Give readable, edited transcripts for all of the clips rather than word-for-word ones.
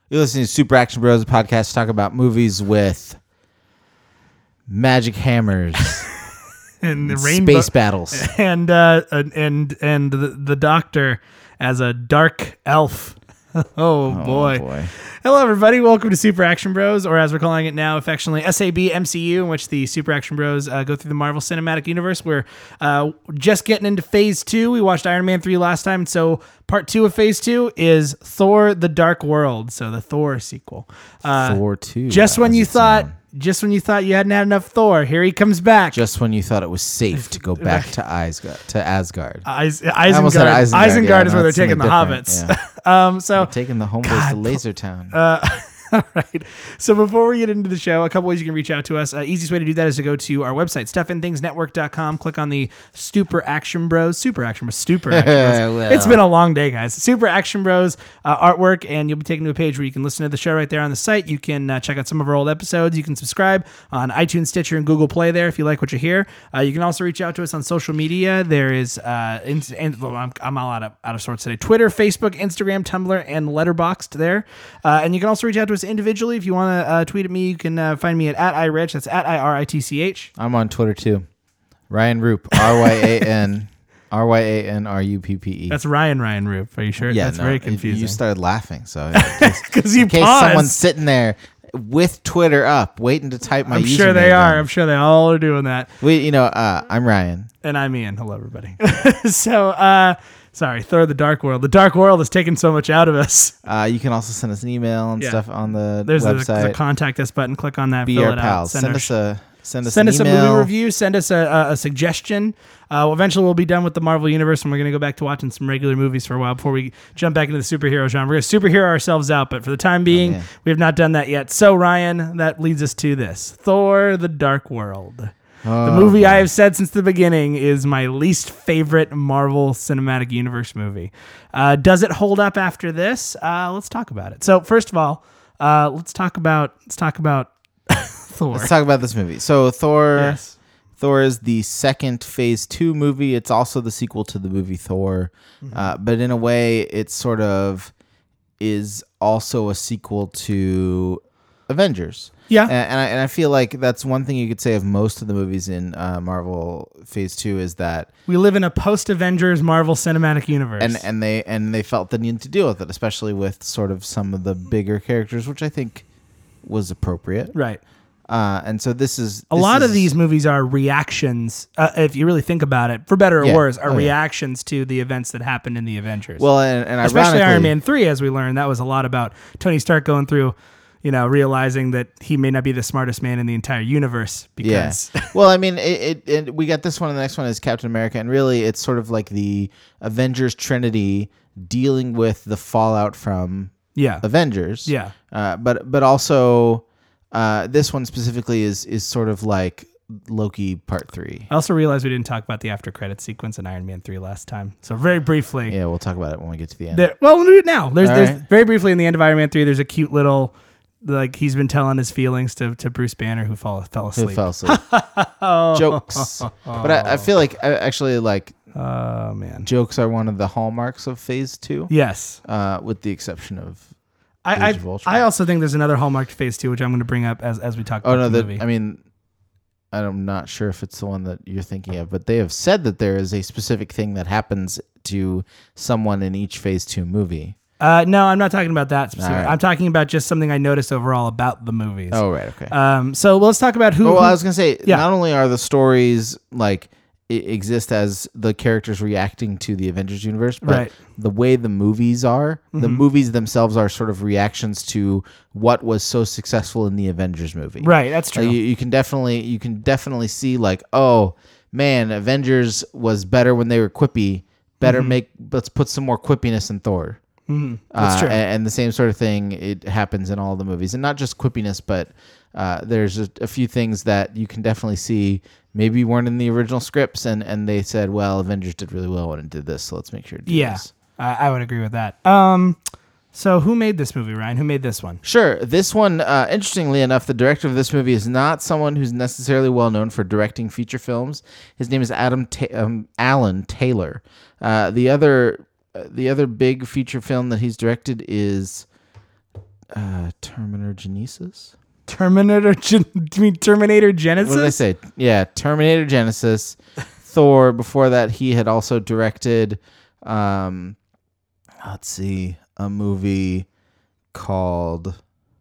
You're listening to Super Action Bros, a podcast to talk about movies with magic hammers and the space battles. and the Doctor as a dark elf. Oh boy. Hello, everybody. Welcome to Super Action Bros, or as we're calling it now, affectionately, SAB MCU, in which the Super Action Bros go through the Marvel Cinematic Universe. We're just getting into Phase 2. We watched Iron Man 3 last time, so Part 2 of Phase 2 is Thor: The Dark World, so the Thor sequel. Thor 2. Just when you thought you hadn't had enough Thor, here he comes back. Just when you thought it was safe to go back to Asgard. Isengard. Isengard is where they're taking the hobbits. Yeah. So taking the homeboys to Laser Town. All right. So before we get into the show, a couple ways you can reach out to us. Easiest way to do that is to go to our website, stuffinnthingsnetwork.com. Click on the Super Action Bros. It's been a long day, guys. Super Action Bros artwork, and you'll be taken to a page where you can listen to the show right there on the site. You can check out some of our old episodes. You can subscribe on iTunes, Stitcher, and Google Play there if you like what you hear. You can also reach out to us on social media. There is, I'm all out of sorts today. Twitter, Facebook, Instagram, Tumblr, and Letterboxd there. And you can also reach out to us individually. If you want to tweet at me, you can find me at @iRich. That's @IRITCH. I'm on Twitter too. Ryan Roop. RYAN RUPPE. That's Ryan Roop. Are you sure? Yeah, that's very confusing. You started laughing, so because you in case paused. someone's sitting there with Twitter up, waiting to type my username. I'm sure they are. down. I'm sure they all are doing that. I'm Ryan. And I'm Ian. Hello, everybody. Sorry, Thor: The Dark World. The Dark World has taken so much out of us. You can also send us an email and stuff on the There's website. a contact us button. Click on that. Be fill our it pals. out. Send us a email. movie review. Send us a suggestion. Eventually, we'll be done with the Marvel Universe, and we're going to go back to watching some regular movies for a while before we jump back into the superhero genre. We're going to superhero ourselves out, but for the time being, we have not done that yet. So, Ryan, that leads us to this. Thor: The Dark World. The movie I have said since the beginning is my least favorite Marvel Cinematic Universe movie. Does it hold up after this? Let's talk about it. So first of all, let's talk about Thor. Let's talk about this movie. So Thor. Yes. Thor is the second Phase 2 movie. It's also the sequel to the movie Thor, but in a way, it sort of is also a sequel to Avengers. Yeah, and I feel like that's one thing you could say of most of the movies in Marvel Phase 2 is that we live in a post-Avengers Marvel Cinematic Universe, and they felt the need to deal with it, especially with sort of some of the bigger characters, which I think was appropriate. Right. And so this is a lot of these movies are reactions. If you really think about it, for better or worse, are reactions to the events that happened in the Avengers. Well, and especially Iron Man 3, as we learned, that was a lot about Tony Stark going through, realizing that he may not be the smartest man in the entire universe. Because well, I mean, we got this one, and the next one is Captain America, and really, it's sort of like the Avengers Trinity dealing with the fallout from Avengers. Yeah, but also. This one specifically is sort of like Loki Part 3. I also realized we didn't talk about the after credit sequence in Iron Man 3 last time. So very briefly. Yeah, we'll talk about it when we get to the end. We'll do it now. There's very briefly in the end of Iron Man 3, there's a cute little, like he's been telling his feelings to Bruce Banner who fell asleep. Who fell asleep. Jokes. But I feel like oh man, jokes are one of the hallmarks of Phase 2. Yes. With the exception of I also think there's another hallmark to Phase 2, which I'm going to bring up as we talk about the movie. I mean, I'm not sure if it's the one that you're thinking of, but they have said that there is a specific thing that happens to someone in each Phase 2 movie. No, I'm not talking about that specifically. Right. I'm talking about just something I noticed overall about the movies. Oh, right, okay. So let's talk about who... Well, I was going to say, not only are the stories like... exist as the characters reacting to the Avengers universe, but the way the movies are, the movies themselves are sort of reactions to what was so successful in the Avengers movie. Right, that's true. You can definitely see like, oh man, Avengers was better when they were quippy. Let's put some more quippiness in Thor. Mm-hmm. That's true. And the same sort of thing, it happens in all the movies, and not just quippiness, but there's a few things that you can definitely see maybe weren't in the original scripts, and they said, well, Avengers did really well when it did this, so let's make sure to do this. I would agree with that. So who made this movie, Ryan? Who made this one? Sure. This one, interestingly enough, the director of this movie is not someone who's necessarily well known for directing feature films. His name is Alan Taylor. The other big feature film that he's directed is Terminator Genesis. Do you mean Terminator Genesis? What did I say? Yeah, Terminator Genesis. Thor. Before that, he had also directed, let's see, a movie called.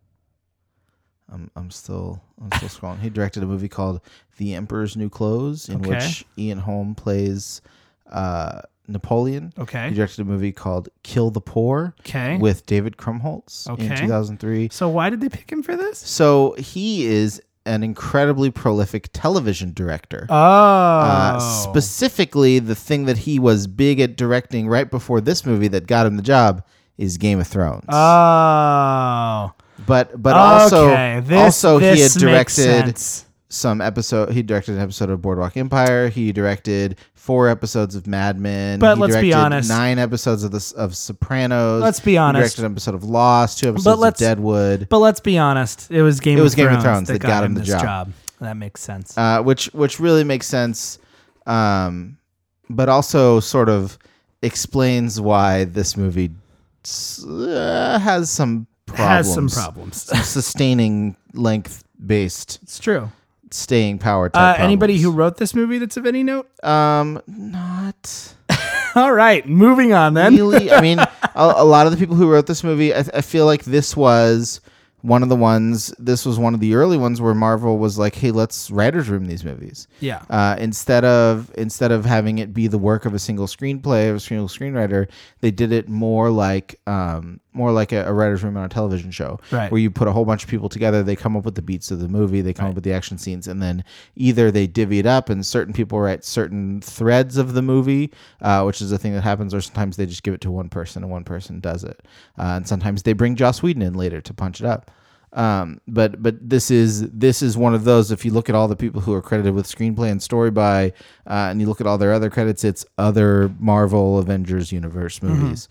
I'm still scrolling. He directed a movie called The Emperor's New Clothes, in which Ian Holm plays Napoleon. Okay. He directed a movie called Kill the Poor. Okay. With David Krumholtz in 2003. So why did they pick him for this? So he is an incredibly prolific television director. Oh. Specifically, the thing that he was big at directing right before this movie that got him the job is Game of Thrones. Oh. But also he had directed He directed an episode of Boardwalk Empire. He directed 4 episodes of Mad Men. But he let's directed be honest. 9 episodes of Sopranos. Let's be honest. He directed an episode of Lost, 2 episodes of Deadwood. But let's be honest. It was Game of Thrones that got him the job. That makes sense. Which really makes sense, but also sort of explains why this movie has some problems. Some sustaining length-based. It's true. Staying power type anybody who wrote this movie that's of any note? Not. All right, moving on then. Really? I mean, a lot of the people who wrote this movie, I feel like this was one of the early ones where Marvel was like, hey, let's writer's room these movies. Yeah. Instead of having it be the work of a single screenplay of a single screenwriter, they did it more like a writer's room on a television show, right, where you put a whole bunch of people together, they come up with the beats of the movie, they come up with the action scenes, and then either they divvy it up and certain people write certain threads of the movie, which is a thing that happens, or sometimes they just give it to one person and one person does it. And sometimes they bring Joss Whedon in later to punch it up. But this is one of those. If you look at all the people who are credited with screenplay and story by, and you look at all their other credits, it's other Marvel Avengers universe movies.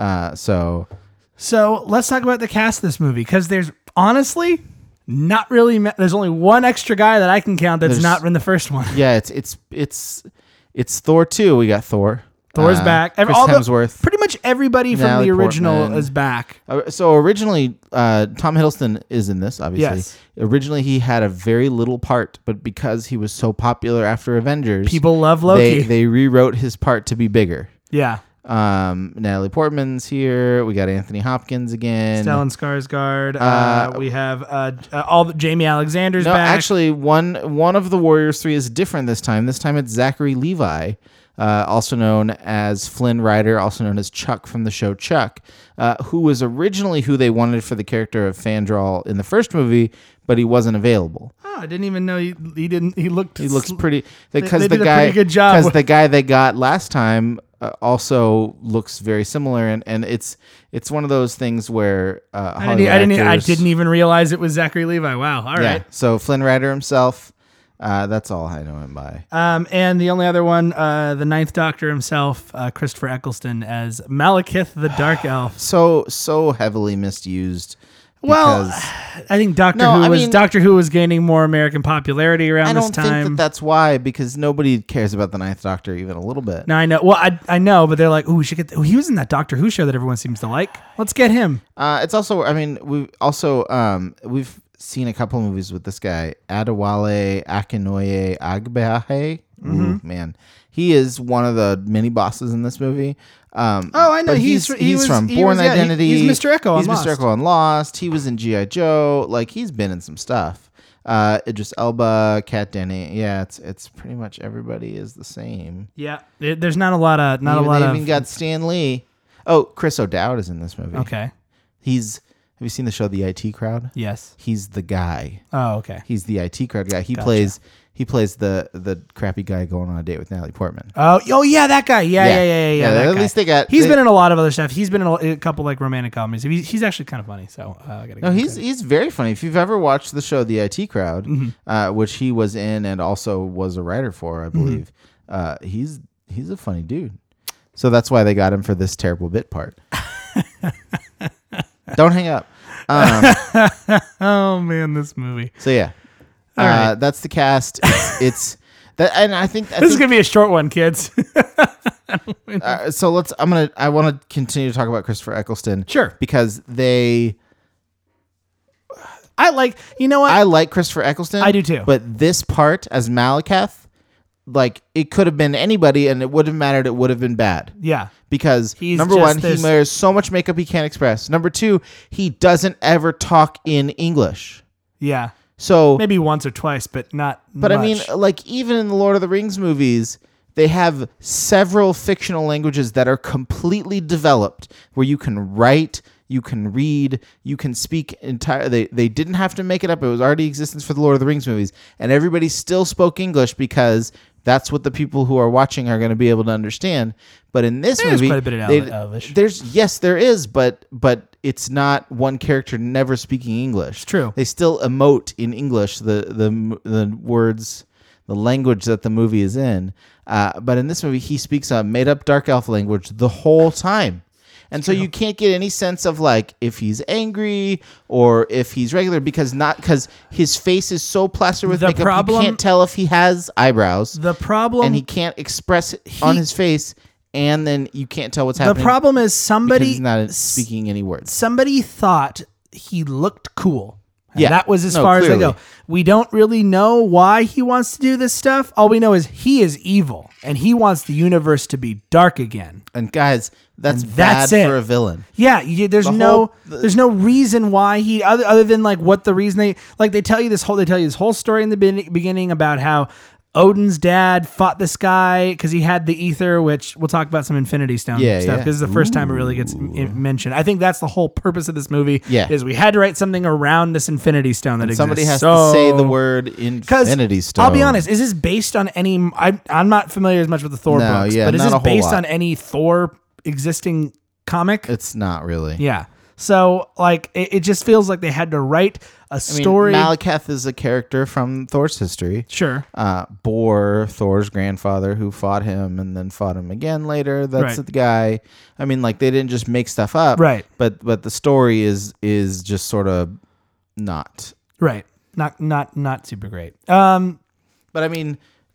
So let's talk about the cast of this movie, because there's honestly not really. There's only one extra guy that I can count that's not in the first one. Yeah, it's Thor 2. We got Thor. Thor's back. Chris Hemsworth. Pretty much everybody from Natalie the original Portman is back. So originally, Tom Hiddleston is in this, obviously. Yes. Originally, he had a very little part, but because he was so popular after Avengers, people love Loki. They rewrote his part to be bigger. Yeah. Natalie Portman's here. We got Anthony Hopkins again. Stellan Skarsgård. We have Jamie Alexander's back. Actually, one of the Warriors 3 is different this time. This time it's Zachary Levi. Also known as Flynn Rider, also known as Chuck from the show Chuck, who was originally who they wanted for the character of Fandral in the first movie, but he wasn't available. Oh, I didn't even know he didn't. He looks pretty. Because they did a pretty good job. Because the guy they got last time also looks very similar, and it's one of those things where I didn't even realize it was Zachary Levi. Wow. All right. So Flynn Rider himself. That's all I know him by. And the only other one, the Ninth Doctor himself, Christopher Eccleston as Malekith the Dark Elf. So heavily misused. Well, I think Doctor Who was gaining more American popularity around this time. I don't think that's why, because nobody cares about the Ninth Doctor even a little bit. No, I know. Well, I know, but they're like, "Oh, we should get." He was in that Doctor Who show that everyone seems to like. Let's get him. It's also, I mean, we've seen a couple of movies with this guy, Adewale Akinoye Agbeahe. Mm-hmm. Ooh, man, he is one of the mini bosses in this movie. I know. He's from Bourne Identity. He's Mr. Echo on Lost. He's Mr. Echo on Lost. He was in G.I. Joe. Like, he's been in some stuff. Idris Elba, Kat Dennings. Yeah, it's pretty much everybody is the same. Yeah, there's not a lot of They even got Stan Lee. Oh, Chris O'Dowd is in this movie. Okay. Have you seen the show The IT Crowd? Yes. He's the guy. Oh, okay. He's the IT Crowd guy. He plays the crappy guy going on a date with Natalie Portman. Oh yeah, that guy. Yeah. At least they got. He's been in a lot of other stuff. He's been in a couple like romantic comedies. He's actually kind of funny. So I gotta. No, he's very funny. If you've ever watched the show The IT Crowd, which he was in and also was a writer for, I believe, he's a funny dude. So that's why they got him for this terrible bit part. Don't hang up. Oh man, this movie. So yeah, right. That's the cast. It's that, and I think this is gonna be a short one, kids. So I want to continue to talk about Christopher Eccleston. Sure, because they I like, you know what? I like Christopher Eccleston. I do too. But this part as Malekith, like, it could have been anybody and it wouldn't have mattered. It would have been bad. Yeah. Because number one, he wears so much makeup he can't express. Number two, he doesn't ever talk in English. Yeah. So maybe once or twice, but not much. I mean, like, even in the Lord of the Rings movies, they have several fictional languages that are completely developed where you can write, you can read, you can speak they didn't have to make it up. It was already existence for the Lord of the Rings movies. And everybody still spoke English because that's what the people who are watching are going to be able to understand. But in this movie, quite a bit of Elvish. There is, but it's not one character never speaking English. It's true. They still emote in English the words, the language that the movie is in. But in this movie, he speaks a made-up dark elf language the whole time. And so you can't get any sense of, like, if he's angry or if he's regular because his face is so plastered with makeup, you can't tell if he has eyebrows. The problem... And he can't express it on his face, and then you can't tell what's happening. The problem is he's not speaking any words. Somebody thought he looked cool. And yeah. That was as far clearly. as they go. We don't really know why he wants to do this stuff. All we know is he is evil, and he wants the universe to be dark again. And guys, that's bad for a villain. Yeah, there's no reason why he other than like what the reason they tell you this whole story in the beginning about how Odin's dad fought this guy because he had the ether, which we'll talk about some Infinity Stone stuff because this is the first time it really gets mentioned. I think that's the whole purpose of this movie. Yeah. Is we had to write something around this Infinity Stone that exists. Somebody has to say the word Infinity Stone. I'll be honest, is this based on any? I'm not familiar as much with the Thor books, but is this based on any Thor existing comic? It's not really. Yeah. So, like, it just feels like they had to write a story. Malekith is a character from Thor's history. Sure. Bor, Thor's grandfather, who fought him and then fought him again later. That's the guy. I mean, like, they didn't just make stuff up. Right. But the story is just sort of not. Right. Not super great. But I mean...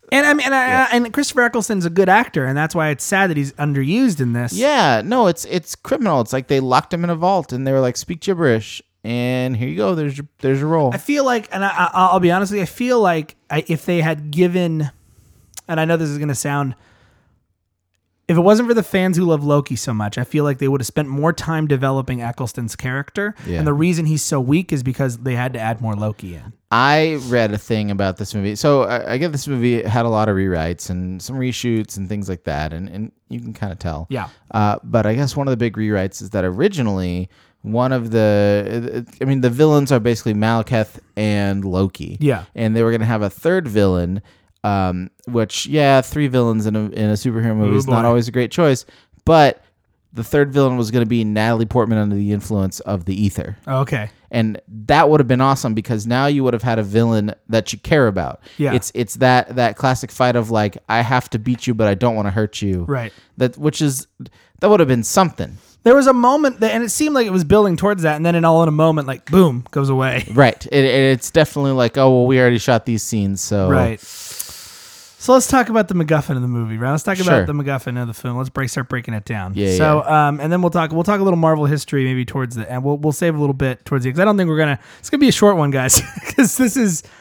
And Christopher Eccleston's a good actor, and that's why it's sad that he's underused in this. Yeah, no, it's criminal. It's like they locked him in a vault, and they were like, "Speak gibberish," and here you go. There's your role. I feel like, and I'll be honest with you, I feel like if they had given, and I know this is going to sound, if it wasn't for the fans who love Loki so much, I feel like they would have spent more time developing Eccleston's character. Yeah. And the reason he's so weak is because they had to add more Loki in. I read a thing about this movie. So I get this movie had a lot of rewrites and some reshoots and things like that. And you can kind of tell. Yeah. But I guess one of the big rewrites is that originally the villains are basically Malekith and Loki. Yeah. And they were going to have a third villain. Which, 3 villains in a superhero movie is not always a great choice, but the third villain was going to be Natalie Portman under the influence of the ether. Okay. And that would have been awesome because now you would have had a villain that you care about. Yeah. It's that classic fight of like, I have to beat you, but I don't want to hurt you. Right. That would have been something. There was a moment and it seemed like it was building towards that, and then in a moment, like, boom, goes away. Right. It's definitely like, oh, well, we already shot these scenes, so... Right. So let's talk about the MacGuffin of the movie, right? Let's talk about the MacGuffin of the film. Let's start breaking it down. Yeah. So, and then we'll talk a little Marvel history maybe towards the end. We'll save a little bit towards the end because I don't think it's gonna be a short one, guys, because this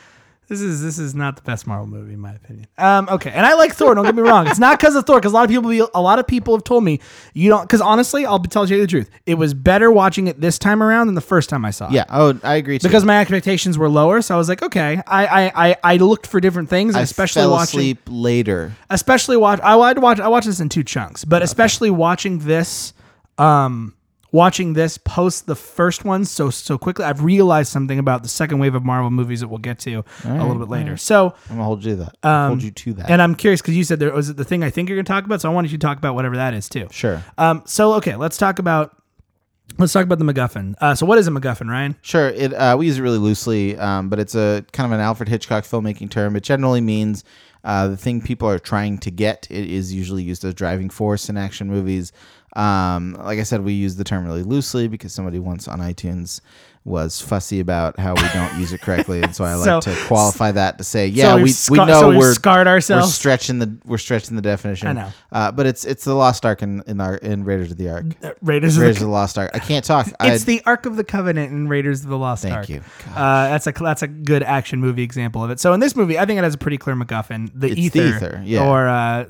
is not the best Marvel movie in my opinion. Okay, and I like Thor. Don't get me wrong. It's not because of Thor, because a lot of people have told me you don't. Because honestly, I'll tell you the truth. It was better watching it this time around than the first time I saw it. Yeah. Oh, I agree too. Because my expectations were lower, so I was like, okay. I looked for different things, especially fell watching asleep later. Especially I watched this in 2 chunks, but especially watching this. Watching this post the first one so quickly, I've realized something about the second wave of Marvel movies that we'll get to a little bit later. So I'm gonna hold you to that. And I'm curious because you said was it the thing I think you're gonna talk about, so I wanted you to talk about whatever that is too. Sure. So okay, let's talk about the MacGuffin. So what is a MacGuffin, Ryan? Sure. We use it really loosely, but it's a kind of an Alfred Hitchcock filmmaking term. It generally means the thing people are trying to get. It is usually used as driving force in action movies. Like I said, we use the term really loosely because somebody once on iTunes was fussy about how we don't use it correctly, and so I like to qualify that to say, yeah, we know we're scarred ourselves. We're stretching the definition. I know, but it's the Lost Ark in Raiders of the Ark. Raiders of the Lost Ark. I can't talk. It's the Ark of the Covenant in Raiders of the Lost Ark. Thank you. That's a good action movie example of it. So in this movie, I think it has a pretty clear MacGuffin. The ether, yeah. Or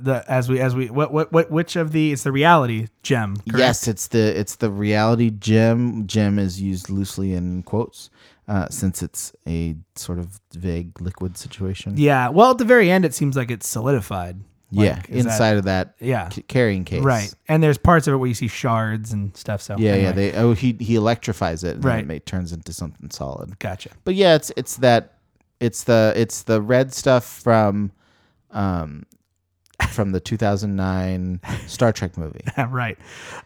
it's the reality gem. Correct? Yes, it's the reality gem. Gem is used loosely in quotes, since it's a sort of vague liquid situation. Yeah. Well, at the very end, it seems like it's solidified. Inside of that carrying case. Right. And there's parts of it where you see shards and stuff. So he electrifies it, and then it turns into something solid. Gotcha. But yeah, it's the red stuff from the 2009 Star Trek movie. Right.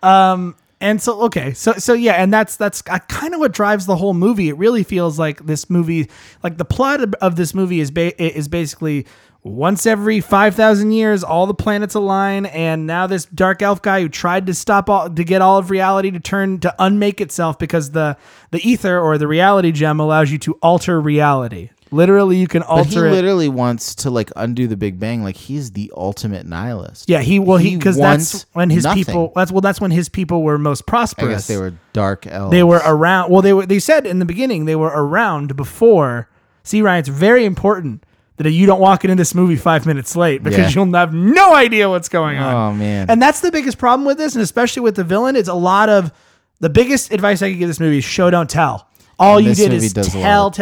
And so, okay, so yeah, and that's kind of what drives the whole movie. It really feels like this movie, like the plot of this movie is basically once every 5,000 years, all the planets align, and now this dark elf guy who tried to get all of reality to unmake itself because the ether or the reality gem allows you to alter reality. Literally, you can alter it. But he literally wants to undo the Big Bang. He's the ultimate nihilist. Yeah, because that's when his people. That's when his people were most prosperous. I guess they were dark elves. They were around. Well, they said in the beginning they were around before. See, Ryan, it's very important that you don't walk into this movie 5 minutes late because you'll have no idea what's going on. Oh man! And that's the biggest problem with this, and especially with the villain. It's a lot of the biggest advice I could give this movie is show, don't tell. All you did is tell at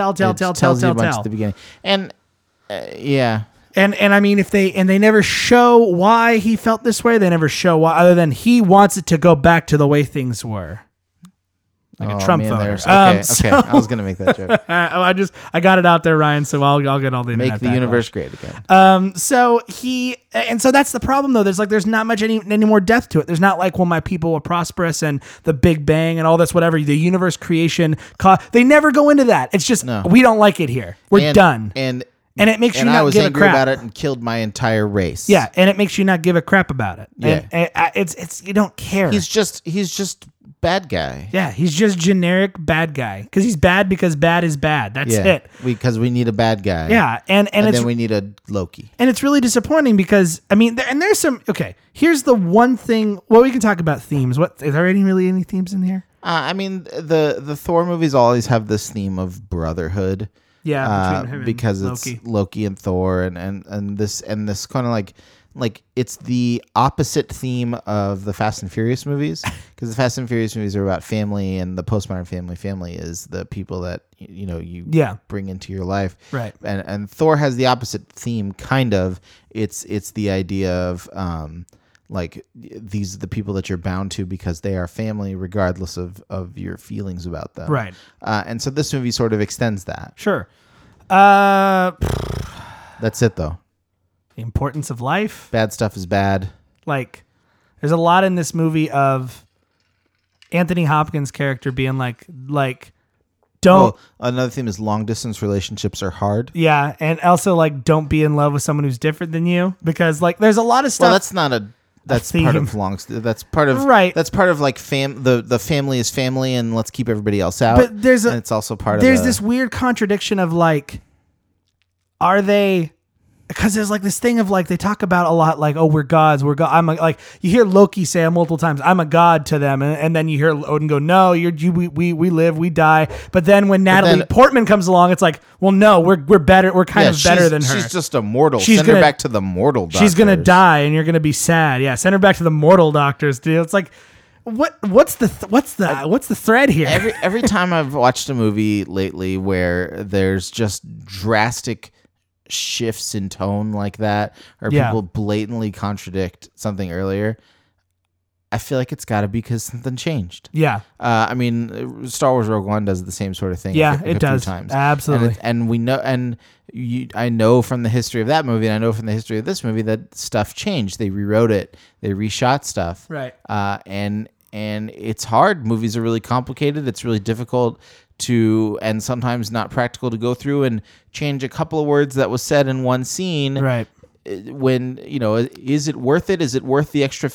the beginning, and yeah, and I mean, if they never show why he felt this way, they never show why, other than he wants it to go back to the way things were, like a Trump voter. Okay, I was gonna make that joke. I got it out there, Ryan. So I'll get all the make the universe great So again. so that's the problem though. There's not much any more depth to it. There's not like, well, my people were prosperous and the Big Bang and all this whatever the universe creation. They never go into that. It's just we don't like it here. We're done. And it makes you not give a crap. And I was angry about it and killed my entire race. Yeah, and it makes you not give a crap about it. Yeah, and it's you don't care. He's just bad guy. Yeah, he's just generic bad guy because he's bad because bad is bad. That's it. Because we need a bad guy. Yeah, and then we need a Loki. And it's really disappointing because I mean, there's some. Okay, here's the one thing. Well, we can talk about themes. What is there really any themes in here? I mean, the Thor movies always have this theme of brotherhood. Yeah, between him because and it's Loki and Thor, and this kind of like it's the opposite theme of the Fast and Furious movies, because the Fast and Furious movies are about family, and the postmodern family is the people that you bring into your life, right? And Thor has the opposite theme, kind of. It's the idea of these are the people that you're bound to because they are family, regardless of your feelings about them, right? And so this movie sort of extends that. Sure. That's it though. The importance of life. Bad stuff is bad. There's a lot in this movie of Anthony Hopkins' character being like don't. Well, another theme is long distance relationships are hard. Yeah, and also don't be in love with someone who's different than you, because there's a lot of stuff. Well, that's not a. That's part of That's part of right. That's part of the family is family, and let's keep everybody else out. But it's also part of. There's this weird contradiction of are they? Because there's this thing of they talk about a lot oh, we're gods, we're god. I'm you hear Loki say it multiple times, I'm a god to them, and then you hear Odin go, no, we live, we die. But then when Natalie Portman comes along, it's well, no, we're better, we're kind of better than her. She's just a mortal. Send her back to the mortal doctors. She's gonna die, and you're gonna be sad. Yeah, send her back to the mortal doctors, dude. It's what's the thread here? Every time I've watched a movie lately where there's just drastic shifts in tone like that, or people blatantly contradict something earlier, I feel like it's got to be because something changed. Yeah. I mean, Star Wars Rogue One does the same sort of thing. Yeah, it does. Times. Absolutely. And we know, I know from the history of that movie, and I know from the history of this movie that stuff changed. They rewrote it. They reshot stuff. Right. And it's hard. Movies are really complicated. It's really difficult and sometimes not practical to go through and change a couple of words that was said in one scene. Right. when is it worth it? Is it worth the extra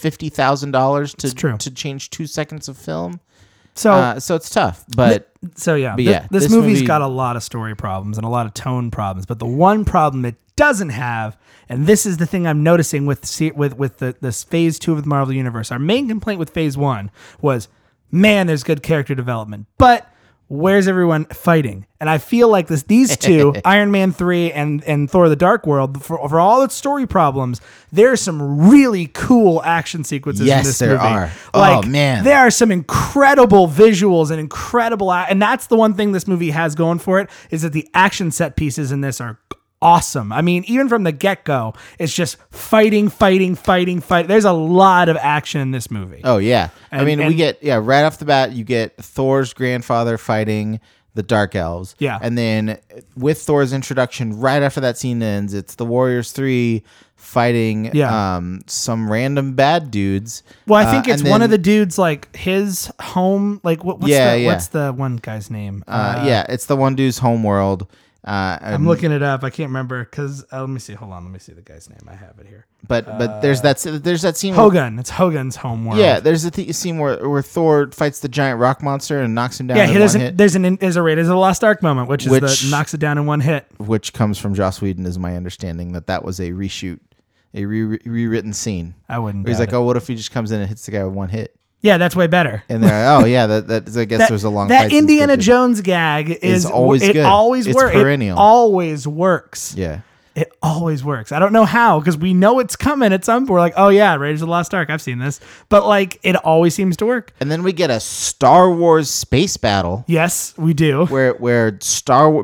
$50,000 to change 2 seconds of film? So it's tough, but this movie's got a lot of story problems and a lot of tone problems. But the one problem it doesn't have, and this is the thing I'm noticing with this Phase 2 of the Marvel Universe. Our main complaint with Phase 1 was, man, there's good character development, but where's everyone fighting? And I feel like these two, Iron Man 3 and Thor: The Dark World, for all its story problems, there's some really cool action sequences in this movie. Yes, there are. Oh, man. There are some incredible visuals and incredible... And that's the one thing this movie has going for it, is that the action set pieces in this are awesome. I mean, even from the get-go, it's just fighting. There's a lot of action in this movie. Oh, yeah. We get, right off the bat, you get Thor's grandfather fighting the Dark Elves. Yeah. And then with Thor's introduction, right after that scene ends, it's the Warriors 3 fighting some random bad dudes. Well, I think it's one of the dudes, like, his home, like, what's the one guy's name? It's the one dude's home world. I'm looking it up. I can't remember because let me see. Hold on. Let me see the guy's name. I have it here. But there's that scene. Hogun. It's Hogun's home world. Yeah, there's a scene where Thor fights the giant rock monster and knocks him down. Yeah, there's a Lost Ark moment, which knocks it down in one hit. Which comes from Joss Whedon, is my understanding that was a reshoot, a rewritten scene. I wouldn't. He's like, what if he just comes in and hits the guy with one hit? Yeah, that's way better. And they're that I guess there's a long that Indiana Jones gag is always good. It always works. Perennial. It always works. Yeah. It always works. I don't know how, because we know it's coming at some point. We're like, oh yeah, Raiders of the Lost Ark. I've seen this. But like, it always seems to work. And then we get a Star Wars space battle. Yes, we do. Where Star Wars,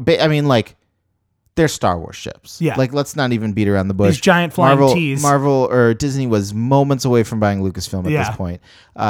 they're Star Wars ships. Yeah. Like, let's not even beat around the bush. These giant flying T's. Marvel or Disney was moments away from buying Lucasfilm at this point.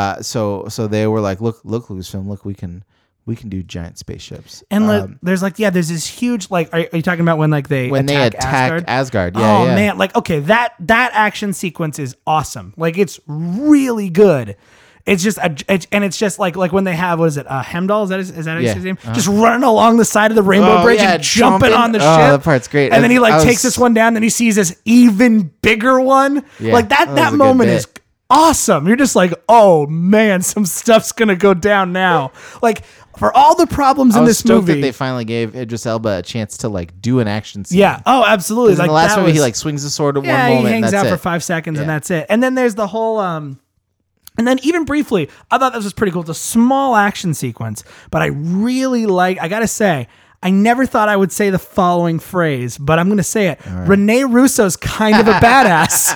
So they were like, look, Lucasfilm, look, we can do giant spaceships. And there's this huge, like, are you talking about when they attack Asgard? Yeah. Oh man, like, okay, that action sequence is awesome. Like, it's really good. It's just it's just like when they have, what is it, Heimdall? Is that his name? Just running along the side of the Rainbow Bridge and jumping on the ship. Oh, that part's great. And then he takes this one down, and he sees this even bigger one. Yeah, like that moment is awesome. You're just like, oh man, some stuff's gonna go down now. Like, for all the problems in this movie, that they finally gave Idris Elba a chance to do an action scene. Yeah. Oh, absolutely. Like, in the last movie, he swings the sword at one moment. He hangs out for 5 seconds, and that's it. And then there's the whole and then even briefly, I thought this was pretty cool. It's a small action sequence, but I really I gotta say, I never thought I would say the following phrase, but I'm gonna say it. Right. Rene Russo's kind of a badass.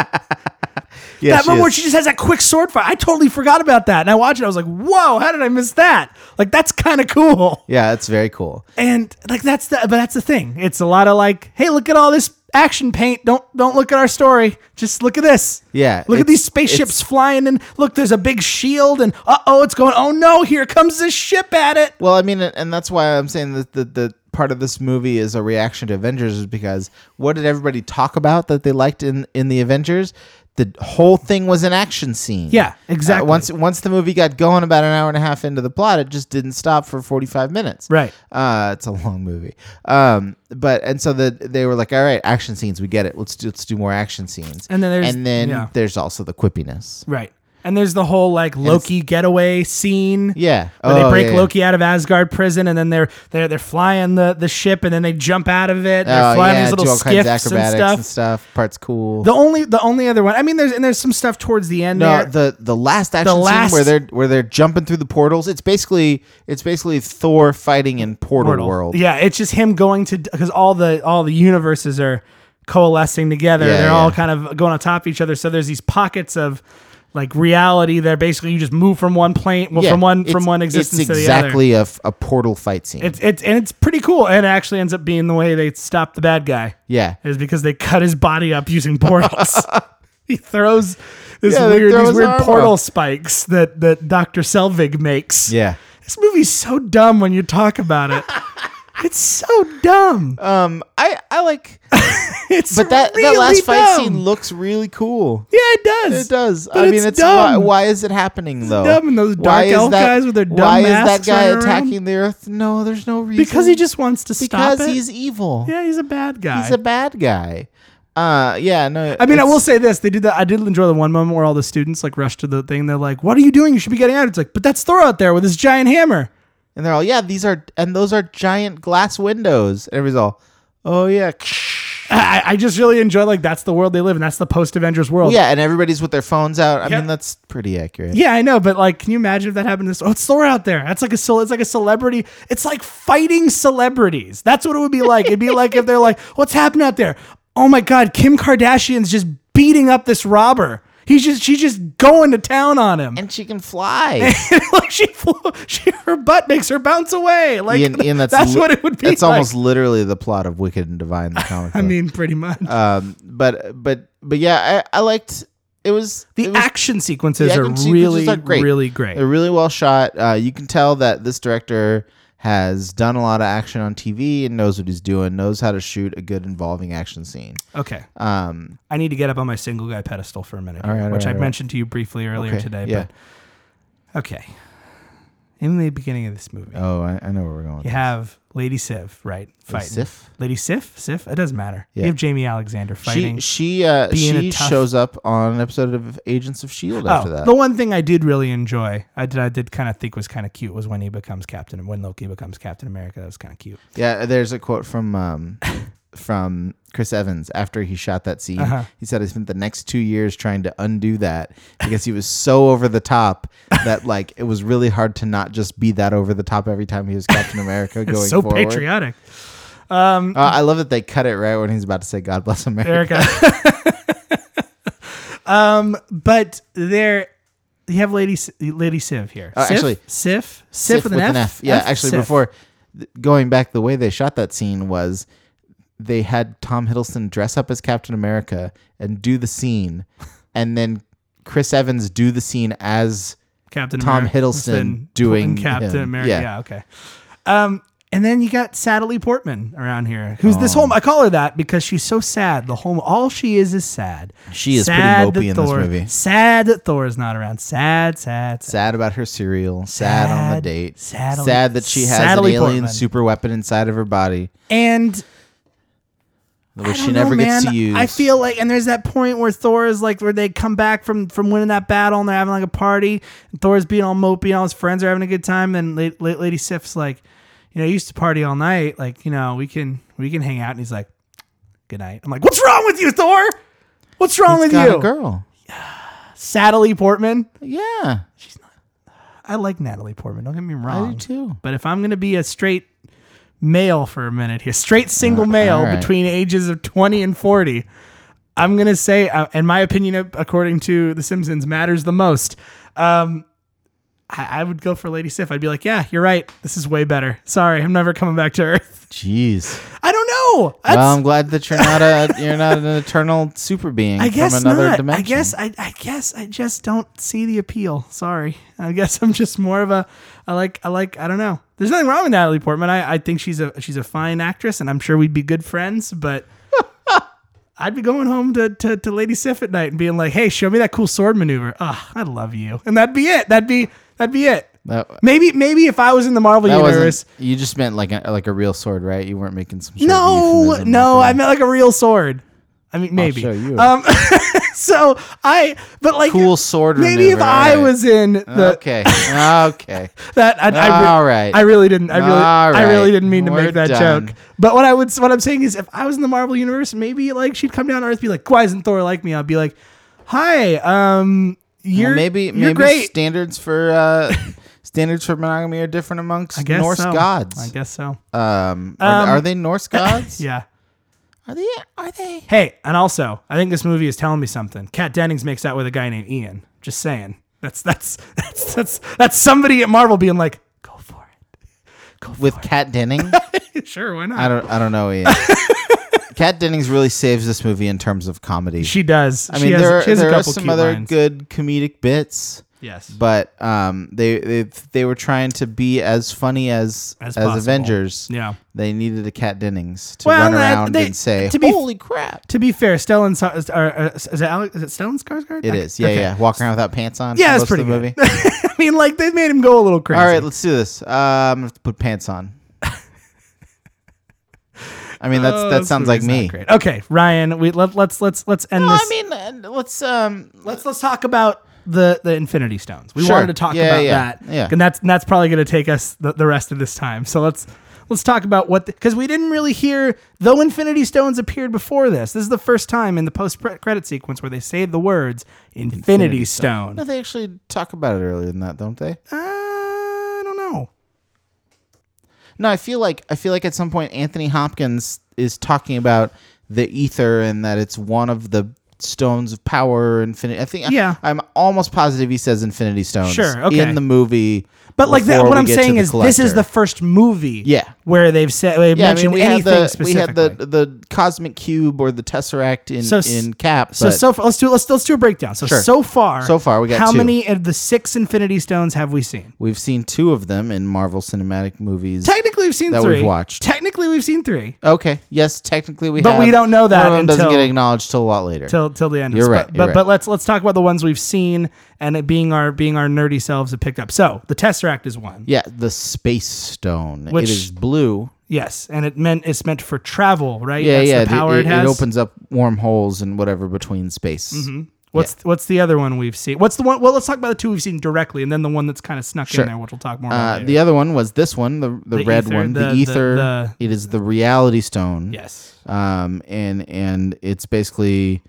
Yeah, that moment where she just has that quick sword fight. I totally forgot about that. And I watched it. I was like, whoa, how did I miss that? Like, that's kind of cool. Yeah, it's very cool. And that's the thing. It's a lot of hey, look at all this action paint. Don't look at our story. Just look at this. Yeah. Look at these spaceships flying, and look, there's a big shield, and it's going, oh no, here comes this ship at it. Well, I mean, and that's why I'm saying that the part of this movie is a reaction to Avengers, is because what did everybody talk about that they liked in the Avengers? The whole thing was an action scene. Yeah, exactly. Once the movie got going about an hour and a half into the plot, it just didn't stop for 45 minutes. Right. It's a long movie. So they were like, all right, action scenes, we get it. Let's do more action scenes. And then there's also the quippiness. Right. And there's the whole Loki getaway scene. Yeah. Where they break Loki out of Asgard prison, and then they're flying the ship, and then they jump out of it. And they're flying these little skiffs and stuff. Part's cool. The only other one. I mean, there's some stuff towards the end. No, the last action scene where they're jumping through the portals. It's basically Thor fighting in Portal World. Yeah, it's just him going to, because all the universes are coalescing together. Yeah, they're all kind of going on top of each other. So there's these pockets of reality that basically you just move from one plane, from one existence to the other. It's exactly a portal fight scene. It's pretty cool, and it actually ends up being the way they stop the bad guy. Yeah, is because they cut his body up using portals. He throws these weird portal spikes that Dr. Selvig makes. Yeah, this movie's so dumb when you talk about it. It's so dumb. I like. It's but that really last fight dumb. scene looks really cool. Yeah, it does. It does. But I mean, it's dumb. Why is it happening though? It's dumb, and those dark elf guys with their dumb Why masks is that guy attacking around? the Earth? No, there's no reason. Because he just wants to stop it. Because he's evil. Yeah, he's a bad guy. He's a bad guy. Yeah, no. I mean, I will say this: they did that. I did enjoy the one moment where all the students like rushed to the thing. They're like, "What are you doing? You should be getting out." It's like, but that's Thor out there with his giant hammer. And they're all, yeah, those are giant glass windows. And everybody's all, oh yeah. I just really enjoy like that's the world they live in. That's the post-Avengers world. Yeah, and everybody's with their phones out. I mean, that's pretty accurate. Yeah, I know, but like, can you imagine if that happened? It's Thor out there. That's like it's like a celebrity. It's like fighting celebrities. That's what it would be like. It'd be like if they're like, what's happening out there? Oh my God, Kim Kardashian's just beating up this robber. She's just going to town on him, and she can fly. like her butt makes her bounce away. Like Ian, that's what it would be. It's almost literally the plot of Wicked and Divine, the comic book. I mean, pretty much. But yeah, I liked. It was action sequences are really great. Really great. They're really well shot. You can tell that this director has done a lot of action on TV and knows what he's doing, knows how to shoot a good involving action scene. Okay. I need to get up on my single guy pedestal for a minute, which I mentioned to you briefly earlier today. Yeah. But, okay. In the beginning of this movie. Oh, I know where we're going. You have Lady Sif, right? Fighting. Lady Sif? It doesn't matter. Yeah. You have Jamie Alexander fighting. She shows up on an episode of Agents of S.H.I.E.L.D. after that. The one thing I did really enjoy, I did kind of think was kind of cute, was when Loki becomes Captain America. That was kind of cute. Yeah, there's a quote from Chris Evans after he shot that scene. He said he spent the next 2 years trying to undo that because he was so over the top that like it was really hard to not just be that over the top every time he was Captain America going so forward. Patriotic. I love that they cut it right when he's about to say "God bless America." But there you have Lady Sif here. Sif with an F. Yeah, actually, before going back, the way they shot that scene was they had Tom Hiddleston dress up as Captain America and do the scene, and then Chris Evans do the scene as Captain Tom Hiddleston doing Captain him. America. Yeah, okay. And then you got Natalie Portman around here, who's this whole. I call her that because she's so sad. All she is sad. She is sad pretty mopey in this movie. Sad that Thor is not around. Sad. Sad about her cereal. Sad on the date. Sad that she has an alien super weapon inside of her body. And which she never gets to use. I feel like, and there's that point where Thor is like, where they come back from winning that battle and they're having like a party, and Thor's being all mopey and all his friends are having a good time. Then Lady Sif's like, I used to party all night. Like, we can hang out. And he's like, good night. I'm like, what's wrong with you, Thor? What's wrong with you? A girl. Natalie Portman. Yeah. She's not. I like Natalie Portman. Don't get me wrong. I do too. But if I'm going to be a straight male for a minute here, straight single male between ages of 20 and 40, I'm going to say, in my opinion, according to The Simpsons, matters the most. I would go for Lady Sif. I'd be like, yeah, you're right. This is way better. Sorry, I'm never coming back to Earth. Jeez. I don't know. Well, I'm glad that you're not an eternal super being from another dimension. I guess I just don't see the appeal. Sorry. I guess I'm just more of I don't know. There's nothing wrong with Natalie Portman. I think she's a fine actress, and I'm sure we'd be good friends, but I'd be going home to Lady Sif at night and being like, hey, show me that cool sword maneuver. I love you. And that'd be it. That'd be it. Maybe if I was in the Marvel universe, you just meant like a real sword, right? You weren't making some. No, I meant like a real sword. I mean, maybe. I'll show you. Cool sword. Maybe maneuver, if I was in the okay, all right. I really didn't. I really didn't mean to make that done. joke. But what I'm saying is, if I was in the Marvel universe, maybe like she'd come down to Earth, and be like, why isn't Thor like me? I'd be like, hi, maybe great. Standards for monogamy are different amongst Norse gods. I guess so. Are they Norse gods? Yeah. Are they? Hey, and also, I think this movie is telling me something. Kat Dennings makes out with a guy named Ian. Just saying. That's somebody at Marvel being like, go for it. With Kat Dennings? Sure, why not? I don't know, Ian. Kat Dennings really saves this movie in terms of comedy. She does. I mean, there are some other good comedic bits. Yes, but they were trying to be as funny as Avengers. Yeah, they needed a Kat Dennings to run around and say, "Holy crap!" To be fair, Stellan is it Stellan Skarsgård? It is. Yeah. Walking around without pants on. Yeah, it's pretty good. Movie. I mean, like they made him go a little crazy. All right, let's do this. I'm gonna have to put pants on. I mean, that sounds like me. Great. Okay, Ryan, let's end this. I mean, let's talk about the Infinity Stones. We wanted to talk about that. Yeah. And that's probably going to take us the rest of this time. So let's talk about because we didn't really hear, though Infinity Stones appeared before this. This is the first time in the post-credit sequence where they say the words Infinity Stone. No, they actually talk about it earlier than that, don't they? I don't know. No, I feel like at some point Anthony Hopkins is talking about the ether and that it's one of the stones of power. Infinity. I'm almost positive he says Infinity Stones. Sure, okay. In the movie. But like that, what I'm saying is, this is the first movie, where they've mentioned anything specifically. We had the cosmic cube or the tesseract in Cap. So far, let's do a breakdown. So far we got how 2. Many of the 6 Infinity Stones have we seen? We've seen 2 of them in Marvel Cinematic movies. Technically, we've seen 3. We've watched. Technically, we've seen 3. Okay, yes, technically we have. But we don't know that one of them until doesn't get acknowledged till a lot later. Till the end. You're right. But let's talk about the ones we've seen and it being our nerdy selves have picked up. So the Tesseract is one. Yeah, the Space Stone. It is blue. Yes, and it's meant for travel, right? Yeah, That's the power it has. It opens up wormholes and whatever between space. Mm-hmm. What's the other one we've seen? What's the one? Well, let's talk about the 2 we've seen directly, and then the one that's kind of snuck in there, which we'll talk more about later. The other one was this one, the red ether, one, the ether. It is the Reality Stone. Yes. And it's basically,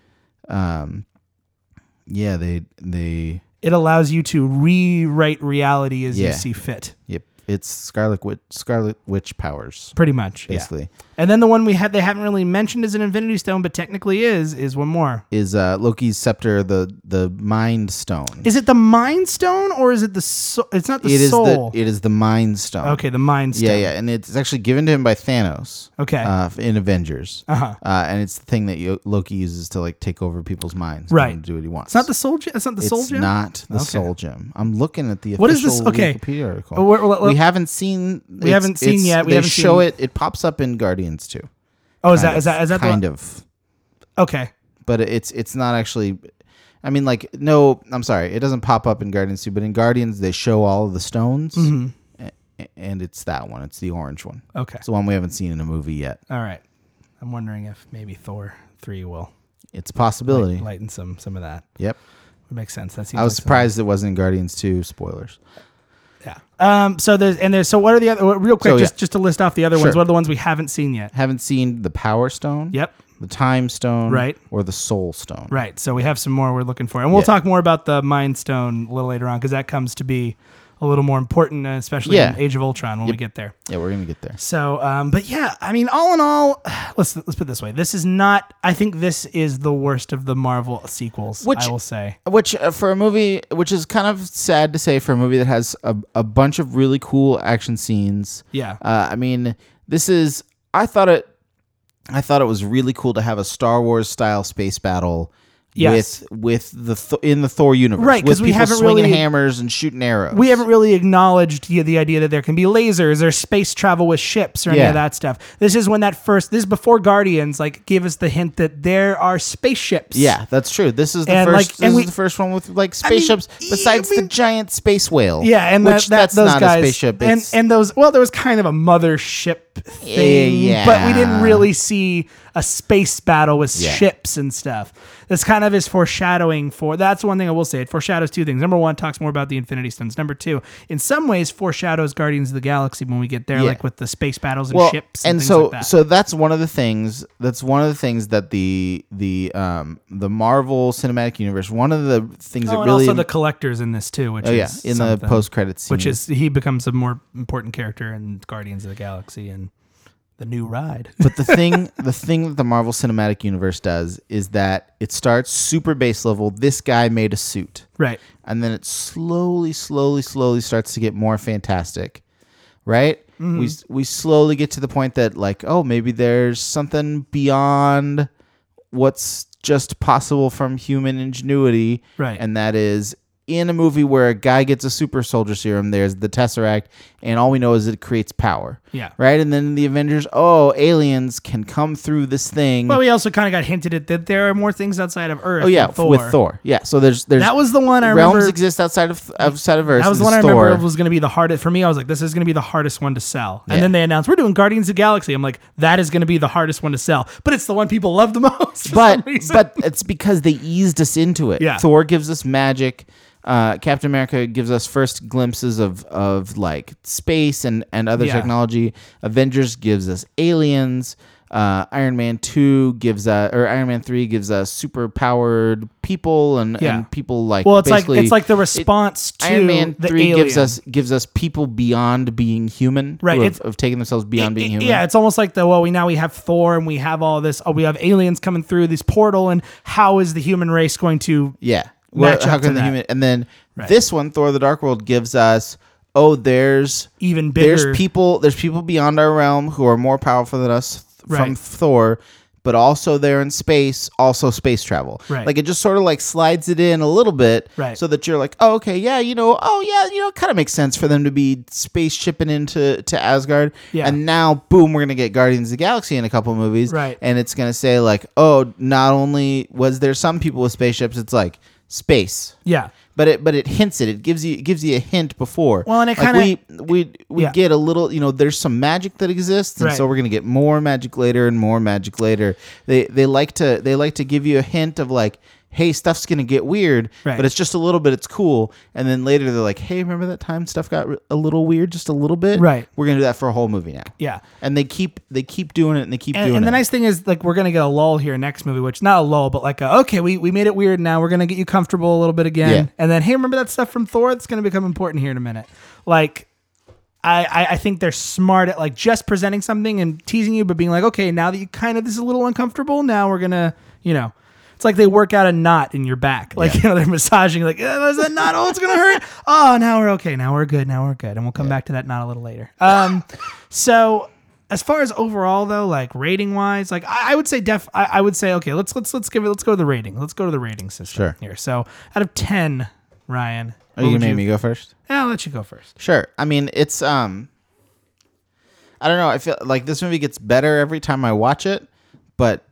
they. It allows you to rewrite reality as you see fit. Yep. It's Scarlet Witch powers. Pretty much, basically. Yeah. And then the one they haven't really mentioned as an Infinity Stone, but technically is one more. Is Loki's scepter the Mind Stone? Is it the Mind Stone or is it it's not the soul? It is the Mind Stone. Okay, the Mind Stone. Yeah, and it's actually given to him by Thanos. Okay. In Avengers. Uh-huh. And it's the thing that Loki uses to like take over people's minds. Right. And do what he wants. It's not the soul gem. It's not the soul gem. It's not the soul gem. I'm looking at the official what is this? Okay. Wikipedia article. We haven't seen. We haven't seen yet. They show it. It pops up in Guardians too. Oh, is that kind of? Okay, but it's not actually. I mean, like, no, I'm sorry, it doesn't pop up in Guardians 2, but in Guardians they show all of the stones, and it's that one. It's the orange one. Okay, it's the one we haven't seen in a movie yet. All right, I'm wondering if maybe Thor 3 will. It's a possibility. Lighten some of that. Yep, it makes sense. I was surprised it wasn't in Guardians 2. Spoilers. Yeah. So what are the other real quick? Just to list off the other ones. What are the ones we haven't seen yet? Haven't seen the Power Stone. Yep. The Time Stone. Right. Or the Soul Stone. Right. So we have some more we're looking for, and we'll talk more about the Mind Stone a little later on because that comes to be a little more important, especially in Age of Ultron when we get there. Yeah, we're gonna get there. So, but yeah, I mean, all in all, let's put it this way: this is not. I think this is the worst of the Marvel sequels. I will say, which for a movie, which is kind of sad to say for a movie that has a bunch of really cool action scenes. Yeah. I mean, this is. I thought it was really cool to have a Star Wars style space battle. Yes. with in the Thor universe, right? Because we haven't swinging really hammers and shooting arrows. We haven't really acknowledged the idea that there can be lasers or space travel with ships or any of that stuff. This is when this is before Guardians gave us the hint that there are spaceships. Yeah, that's true. This is the first. This is the first one with spaceships besides the giant space whale. Yeah, and that's those not guys, a spaceship. And those. Well, there was kind of a mothership thing, but we didn't really see a space battle with ships and stuff. This kind of is foreshadowing that's one thing I will say. It foreshadows 2 things. Number 1, talks more about the Infinity Stones. Number 2, in some ways foreshadows Guardians of the Galaxy when we get there, with the space battles and ships and things like that. So that's one of the things. That's one of the things that the Marvel Cinematic Universe. One of the things that and really also the collectors in this too, which is in the post-credits scene, which is he becomes a more important character in Guardians of the Galaxy and the new ride. But the thing that the Marvel Cinematic Universe does is that it starts super base level. This guy made a suit. Right. And then it slowly starts to get more fantastic. Right? Mm-hmm. We slowly get to the point that maybe there's something beyond what's just possible from human ingenuity. Right. And that is in a movie where a guy gets a super soldier serum, there's the Tesseract, and all we know is it creates power. Yeah. Right? And then the Avengers, aliens can come through this thing. Well, we also kind of got hinted at that there are more things outside of Earth. Oh, yeah, than Thor. with Thor. Yeah, so there's that was the one I realms remember. Exist outside of Earth. That was the one I remember was going to be the hardest. For me, I was like, this is going to be the hardest one to sell. And then they announced, we're doing Guardians of the Galaxy. I'm like, that is going to be the hardest one to sell. But it's the one people love the most. But it's because they eased us into it. Yeah. Thor gives us magic. Captain America gives us first glimpses of like space and other technology. Avengers gives us aliens. Iron Man 2 gives Iron Man 3 gives us super powered people and people like. Well, it's like the response to Iron Man the 3 alien. gives us people beyond being human, right? Of taking themselves beyond being human. Yeah, it's almost like we now have Thor and we have all this. We have aliens coming through this portal, and how is the human race going to? Yeah. How can the human and then this one, Thor: The Dark World, gives us there's even bigger. There's people beyond our realm who are more powerful than us from Thor, but also they're in space, also space travel. Right. Like it just sort of like slides it in a little bit, so that you're like, oh, okay, yeah, it kind of makes sense for them to be space shipping into Asgard. Yeah. And now, boom, we're gonna get Guardians of the Galaxy in a couple movies, right? And it's gonna say like, not only was there some people with spaceships, it's like space. Yeah. But it hints it. It gives you a hint before. Well, and it kind of we get a little. There's some magic that exists, and so we're gonna get more magic later and more magic later. They like to give you a hint of like, hey, stuff's gonna get weird, but it's just a little bit. It's cool, and then later they're like, hey, remember that time stuff got a little weird, just a little bit? Right. We're gonna do that for a whole movie now. Yeah. And they keep doing it, and they keep doing it. And the nice thing is, like, we're gonna get a lull here next movie, which not a lull, but like, we made it weird. Now we're gonna get you comfortable a little bit again, and then hey, remember that stuff from Thor? That's gonna become important here in a minute. Like, I think they're smart at like just presenting something and teasing you, but being like, okay, now that you this is a little uncomfortable, now we're gonna, It's like they work out a knot in your back. Like, they're massaging, like, is that knot? Oh, it's going to hurt. Oh, now we're okay. Now we're good. And we'll come back to that knot a little later. So as far as overall though, like rating wise, like I would say I would say, okay, let's go to the rating. Let's go to the rating system here. So out of 10, Ryan. Are you going to make me go first? Yeah, I'll let you go first. Sure. I mean, it's, I don't know. I feel like this movie gets better every time I watch it, but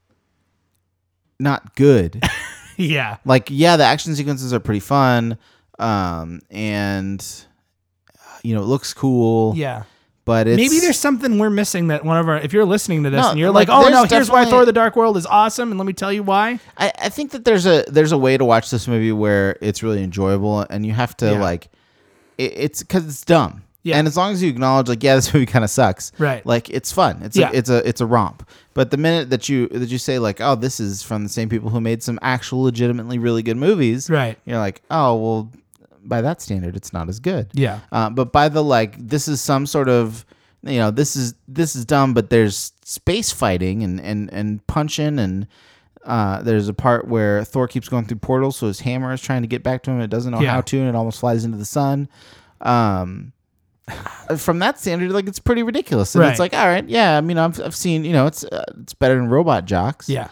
not good. Yeah. Like, the action sequences are pretty fun. And it looks cool. Yeah. But it's, maybe there's something we're missing that if you're listening to this and you're like, here's why Thor: The Dark World is awesome, and let me tell you why. I think that there's a way to watch this movie where it's really enjoyable, and you have to like, it's because it's dumb. Yeah. And as long as you acknowledge, like, this movie kind of sucks. Right. Like, it's fun. It's a romp. But the minute that you say like, oh, this is from the same people who made some actual legitimately really good movies. Right. You're like, oh, well, by that standard, it's not as good. Yeah. But by the like, this is some sort of, this is dumb, but there's space fighting and punching and there's a part where Thor keeps going through portals, so his hammer is trying to get back to him. It doesn't know how to, and it almost flies into the sun. From that standard, like, it's pretty ridiculous. And it's like, all right, I mean, I've seen, it's better than Robot Jocks. Yeah.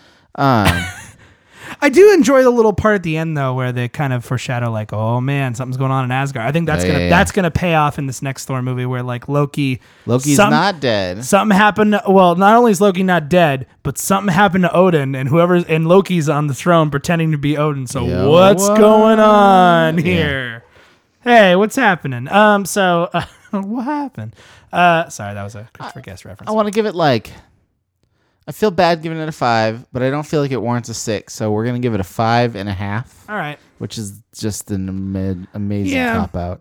I do enjoy the little part at the end though, where they kind of foreshadow like, oh man, something's going on in Asgard. I think that's gonna pay off in this next Thor movie, where like Loki's not dead. Something happened. Well, not only is Loki not dead, but something happened to Odin, and Loki's on the throne pretending to be Odin. So what's going on here? Hey, what's happening? What happened? Sorry, that was a Christopher Guest reference. I want to give it like, I feel bad giving it a 5, but I don't feel like it warrants a 6. So we're going to give it a 5.5. All right. Which is just an amazing cop out.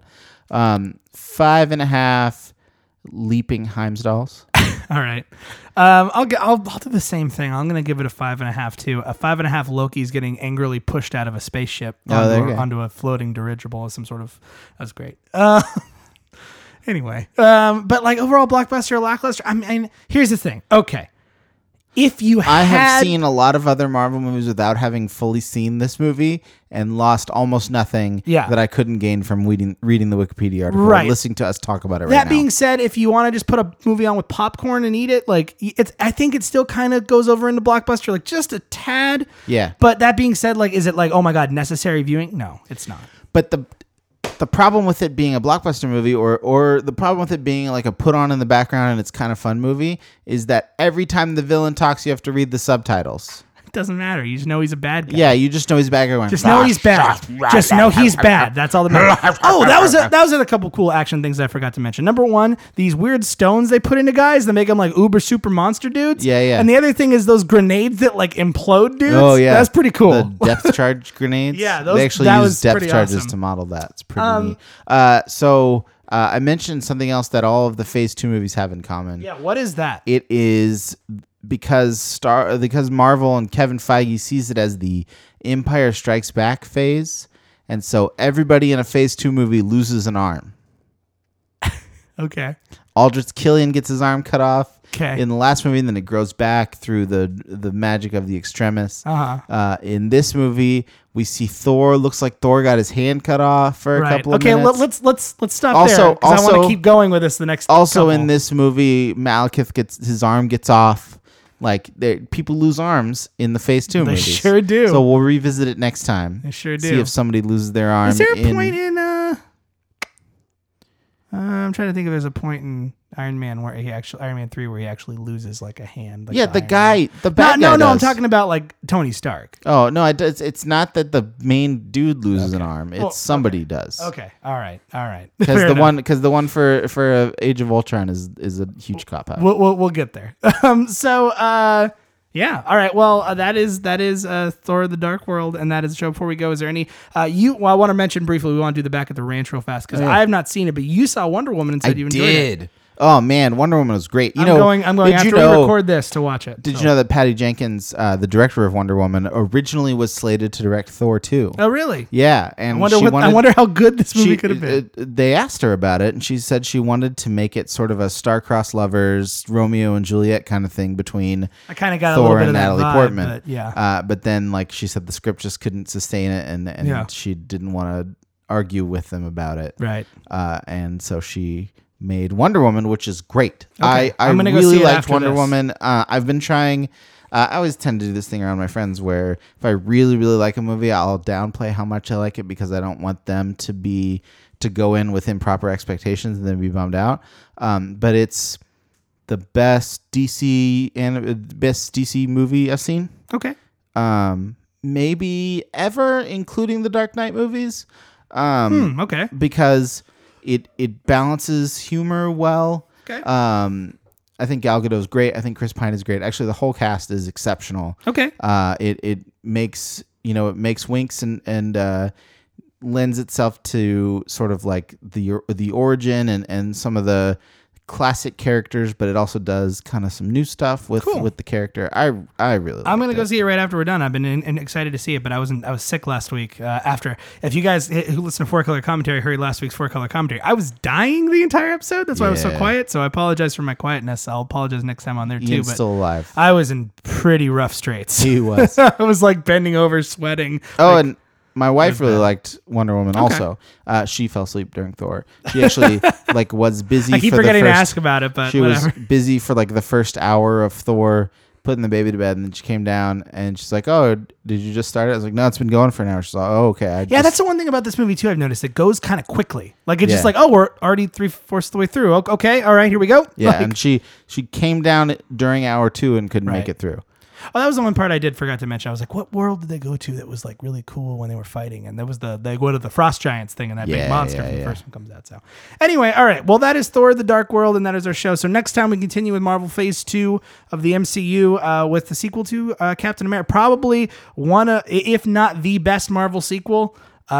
5.5 leaping Heimsdalls. All right. I'll do the same thing. I'm going to give it a 5.5 too. A 5.5 Loki's getting angrily pushed out of a spaceship onto a floating dirigible as some sort of, that's great. Anyway, but like overall blockbuster or lackluster, I mean, here's the thing. Okay. I have seen a lot of other Marvel movies without having fully seen this movie and lost almost nothing that I couldn't gain from reading the Wikipedia article or listening to us talk about it right now. That being said, if you want to just put a movie on with popcorn and eat it, like I think it still kind of goes over into blockbuster, like just a tad. Yeah. But that being said, like, is it like, oh my God, necessary viewing? No, it's not. But the problem with it being a blockbuster movie or the problem with it being like a put on in the background and it's kind of fun movie is that every time the villain talks, you have to read the subtitles. Doesn't matter. You just know he's a bad guy. Yeah, you just know he's a bad guy. Just know he's bad. Just know he's bad. That's all that matters. Oh, that was a couple cool action things I forgot to mention. Number one, these weird stones they put into guys that make them like uber super monster dudes. Yeah. And the other thing is those grenades that like implode dudes. Oh yeah, that's pretty cool. The depth charge grenades. Yeah, they actually use depth charges to model that. It's pretty neat. So I mentioned something else that all of the Phase 2 movies have in common. Yeah, what is that? It is because Marvel and Kevin Feige sees it as the Empire Strikes Back phase, and so everybody in a Phase 2 movie loses an arm. Okay. Aldrich Killian gets his arm cut off. Okay. In the last movie, and then it grows back through the magic of the Extremis. In this movie, we see Thor. Looks like Thor got his hand cut off for a couple of minutes. Let's stop there because I want to keep going with this the next. Also, in this movie, Malekith his arm gets off. Like people lose arms in the Phase 2 movies. They sure do. So we'll revisit it next time. They sure do. See if somebody loses their arm. Is there a point in? I'm trying to think if there's a point in Iron Man 3 where he actually loses like a hand. Like the bad guy. No, I'm talking about like Tony Stark. Oh no, it's not that the main dude loses an arm. It's somebody does. Okay, all right. Because the one for Age of Ultron is a huge cop out. We'll get there. Yeah. All right. Well, that is Thor: The Dark World, and that is the show. Before we go, is there any I want to mention briefly? We want to do the Back at the Ranch real fast because I have not seen it, but you saw Wonder Woman and said you enjoyed it. Oh man, Wonder Woman was great. I'm going after we record this to watch it. Did you know that Patty Jenkins, the director of Wonder Woman, originally was slated to direct Thor 2? Oh really? Yeah, and I wonder how good this movie could have been. They asked her about it, and she said she wanted to make it sort of a star-crossed lovers, Romeo and Juliet kind of thing between I kind of got Thor a little bit and of that Natalie vibe, Portman. But yeah. But then, like she said, the script just couldn't sustain it, and she didn't want to argue with them about it. Right. And so she made Wonder Woman, which is great. Okay. I really liked Wonder Woman. I've been trying. I always tend to do this thing around my friends where if I really, really like a movie, I'll downplay how much I like it because I don't want them to go in with improper expectations and then be bummed out. But it's the best DC movie I've seen. Okay. Maybe ever, including the Dark Knight movies. Okay. Because it balances humor well. Okay. I think Gal Gadot's great. I think Chris Pine is great. Actually, the whole cast is exceptional. Okay. It makes winks and lends itself to sort of like the origin and some of the classic characters, but it also does kind of some new stuff with the character. I really I'm gonna go see it right after we're done. I've been excited to see it, but I was sick last week. After, if you guys who listen to 4-Color Commentary heard last week's 4-Color Commentary, I was dying the entire episode. That's why I was so quiet. So I apologize for my quietness. I'll apologize next time on there too. Ian's still alive. I was in pretty rough straits. He was. I was like bending over, sweating. And my wife really liked Wonder Woman also. She fell asleep during Thor. She actually was busy. I keep forgetting to ask about it, but she was busy for the first hour of Thor, putting the baby to bed, and then she came down and she's like, "Oh, did you just start it?" I was like, "No, it's been going for an hour." She's like, "Oh, okay." That's the one thing about this movie too. I've noticed it goes kind of quickly. It's just like, "Oh, we're already 3/4 the way through." Okay, all right, here we go. Yeah, and she came down during hour 2 and couldn't make it through. Oh, that was the one part I forgot to mention. I was like, what world did they go to that was really cool when they were fighting? And there was they go to the Frost Giants thing and that big monster from the first one comes out. So anyway, all right. Well, that is Thor: The Dark World, and that is our show. So next time we continue with Marvel Phase 2 of the MCU with the sequel to Captain America. Probably one of, if not the best Marvel sequel.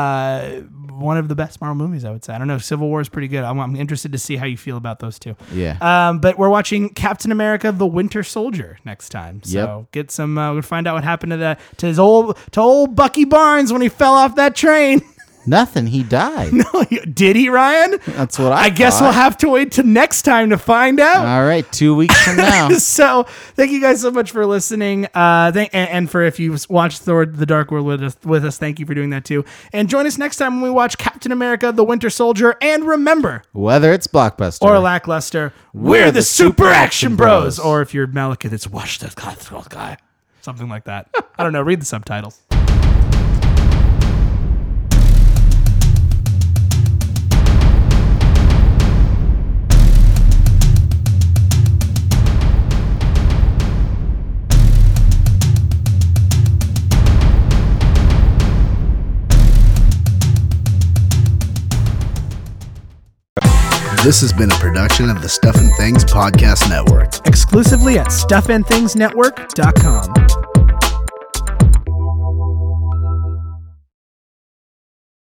One of the best Marvel movies, I would say. I don't know. Civil War is pretty good. I'm interested to see how you feel about those two. Yeah. But we're watching Captain America: The Winter Soldier next time. So get some. We'll find out what happened to old Bucky Barnes when he fell off that train. Nothing. He died. No, did he, Ryan? That's what I guess we'll have to wait till next time to find out. All right, 2 weeks from now. So thank you guys so much for listening. And for if you watched Thor: The Dark World with us, thank you for doing that too. And join us next time when we watch Captain America: The Winter Soldier. And remember, whether it's blockbuster or lackluster, we're the Super Action Bros. Or if you're Malekith, it's watch this guy. Something like that. I don't know. Read the subtitles. This has been a production of the Stuff and Things Podcast Network. Exclusively at stuffandthingsnetwork.com.